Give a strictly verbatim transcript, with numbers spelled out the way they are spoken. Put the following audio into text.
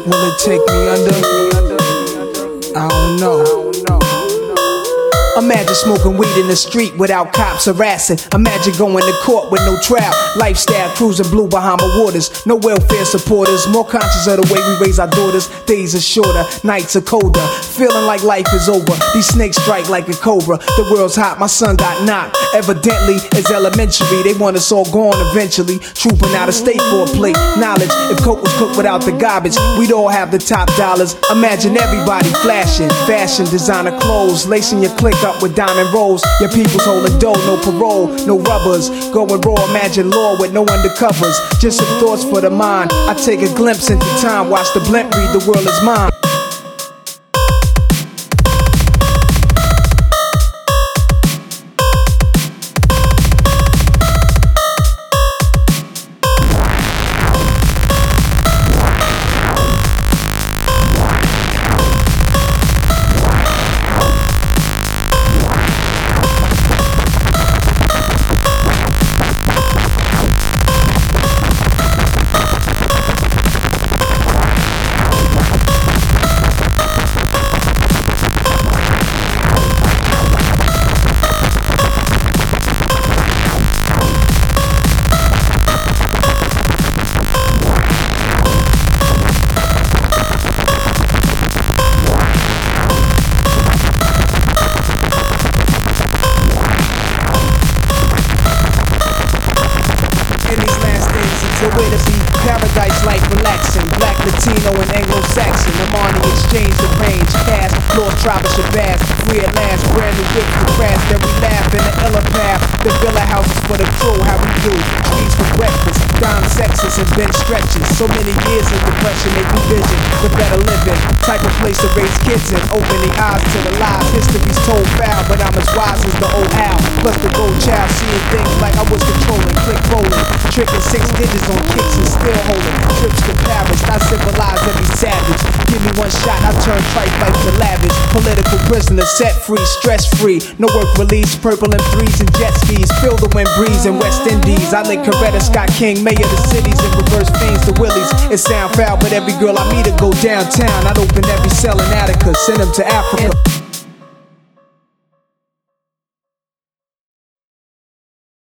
Will it take me under? I don't know. Imagine smoking weed in the street without cops harassing. Imagine going to court with no trial. Lifestyle cruising blue Bahama waters. No welfare supporters. More conscious of the way we raise our daughters. Days are shorter, nights are colder. Feeling like life is over. These snakes strike like a cobra. The world's hot, my son got knocked. Evidently, it's elementary. They want us all gone eventually. Trooping out of state for a plate. Knowledge, if coke was cooked without the garbage, we'd all have the top dollars. Imagine everybody flashing. Fashion, designer clothes. Lacing your click up with diamond rolls. Your people's holding dough, no parole, no rubbers. Going raw, imagine law with no undercovers. Just some thoughts for the mind. I take a glimpse into time. Watch the blimp read The World Is Mine. The way to be paradise life relaxing. Black, Latino, and Anglo-Saxon. Armani exchange the range. Cash, Lord Tribe of Shabazz. Free at last, brand new whip for crash. Then we laugh in the illa path. The villa houses for the crew, how we do. Trees for breakfast. Dime sexes and bench stretches. So many years of depression, they do vision. The better living. Type of place to raise kids in. Open the eyes to the lies. History's told foul, but I'm as wise as the old owl. Plus the gold child, seeing things like I was controlling. Click rolling. Tricking six digits on kicks and still holding. Trips to Paris, I civilize every savage. Give me one shot, I turn trite life to lavish. Political prisoner, set free, stress free. No work release, purple M threes and jet skis. Feel the wind breeze in West Indies. I link Coretta Scott King, mayor of the cities, and reverse fiends to Willies. It sound foul, but every girl I meet to go downtown. I'd open every cell in Attica, send them to Africa.